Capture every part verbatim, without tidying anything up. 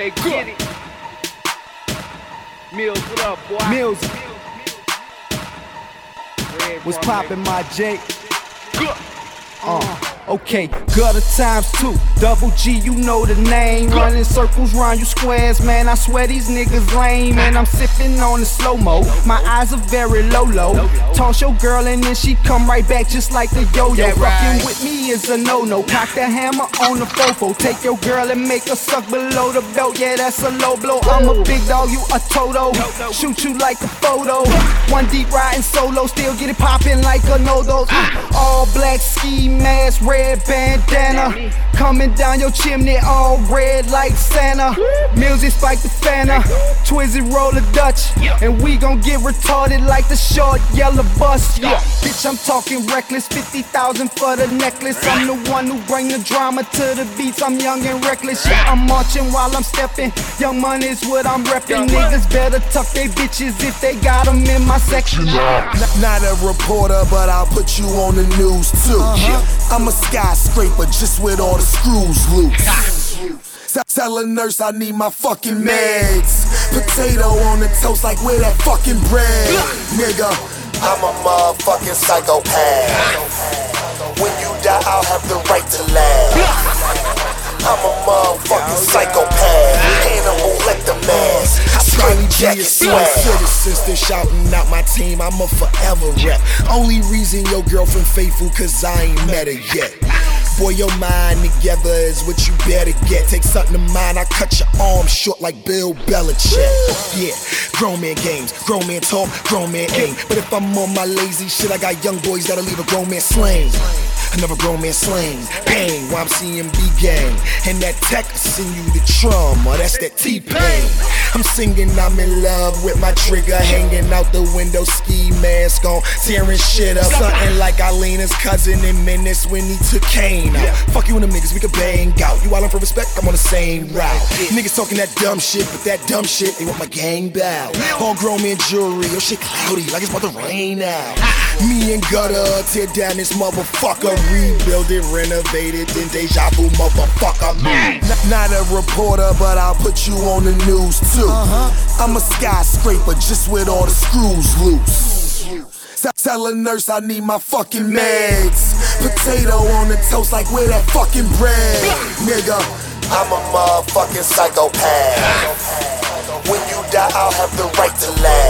Red, get it. Mills, what up, boy? Mills, Red, what's bro, poppin', my J? Good. Uh, okay, gutter times two, double G, you know the name. Running circles round you squares, man, I swear these niggas lame. And I'm sipping on the slow-mo, my eyes are very low-low. Toss your girl and then she come right back just like the yo-yo. Fucking with me is a no-no, cock the hammer on the fofo. Take your girl and make her suck below the belt, yeah, that's a low blow. I'm a big dog, you a Toto, shoot you like a photo. One deep riding solo, still get it poppin' like a no-dos. All black ski mask, red bandana, coming down your chimney, all red like Santa. Music spike the Fanta, Twizzy roll a Dutch, and we gon' get retarded like the short yellow bus. Yeah, bitch, I'm talking reckless, fifty thousand for the necklace. I'm the one who bring the drama to the beats. I'm young and reckless. Yeah, I'm marching while I'm stepping. Young money is what I'm repping. Niggas better tuck they bitches if they got them in my section. Not a reporter, but I'll put you on the news too. Uh-huh. I'm a skyscraper just with all the screws loose. Tell a nurse I need my fucking meds. Potato on the toast like where that fucking bread. Nigga, I'm a motherfucking psychopath. When you die, I'll have the right to laugh. I'm a motherfucking psychopath. Hannibal Lecter mask. Straight jacket swag. Citizens, they're shouting out my team. I'm a forever rep. Only reason your girlfriend faithful, cause I ain't met her yet. Boy, your mind together is what you better get. Take something to mine, I cut your arm short like Bill Belichick. Yeah, grown man games, grown man talk, grown man aim. But if I'm on my lazy shit, I got young boys that'll leave a grown man slain. Another grown man slain. Bang, Y M C M B gang. And that tech send you the trauma, that's that T-Pain. I'm singing, I'm in love with my trigger, hanging out the window, ski mask on, tearing shit up. Something like Alina's cousin in Menace when he took Kane out. Fuck you and them niggas, we can bang out. You all for respect, I'm on the same route. Niggas talking that dumb shit, but that dumb shit, they want my gang bow. All grown man jewelry, your shit cloudy, like it's about to rain out. Me and Gutter tear down this motherfucker, rebuild it, renovate it, then deja vu, motherfucker. Not a reporter, but I'll put you on the news too. Uh-huh. I'm a skyscraper just with all the screws loose. Tell a nurse I need my fucking meds. Potato on the toast like where that fucking bread. Nigga, I'm a motherfucking psychopath. When you die, I'll have the right to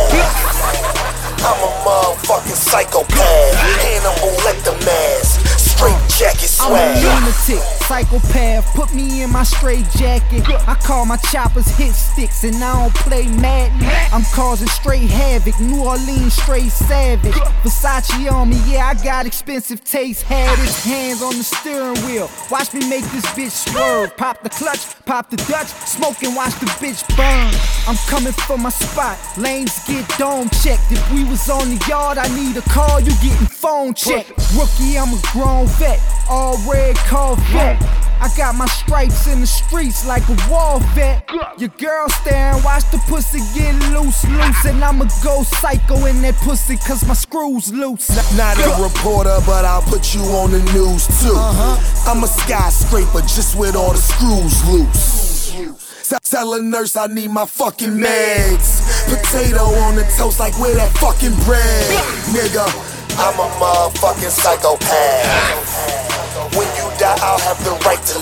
laugh. I'm a motherfucking psychopath. Hannibal Lecter mask. Straight jacket swag. I'm a lunatic, psychopath, put me in my straight jacket. I call my choppers hit sticks and I don't play Madden. I'm causing straight havoc, New Orleans straight savage. Versace on me, yeah, I got expensive taste. Had his hands on the steering wheel, watch me make this bitch swerve. Pop the clutch, pop the Dutch, smoke and watch the bitch burn. I'm coming for my spot, lanes get dome checked. If we was on the yard, I need a call, you getting phone checked. Rookie, I'm a grown vet, all red Corvette. I got my stripes in the streets like a wall vet. Your girl staring, watch the pussy get loose, loose. And I'ma go psycho in that pussy cause my screw's loose. Not a reporter, but I'll put you on the news too. Uh-huh. I'm a skyscraper just with all the screws loose. Tell a nurse I need my fucking meds. Potato on the toast like where that fucking bread. Nigga, I'm a motherfucking psychopath. When you die, I'll have the right to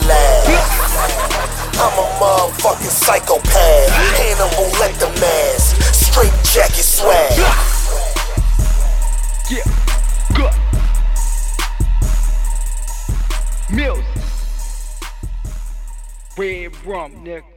laugh. I'm a motherfucking psychopath. Hannibal Lecter mask. Straight jacket swag. Yeah, good. Mills. Red rum, nigga.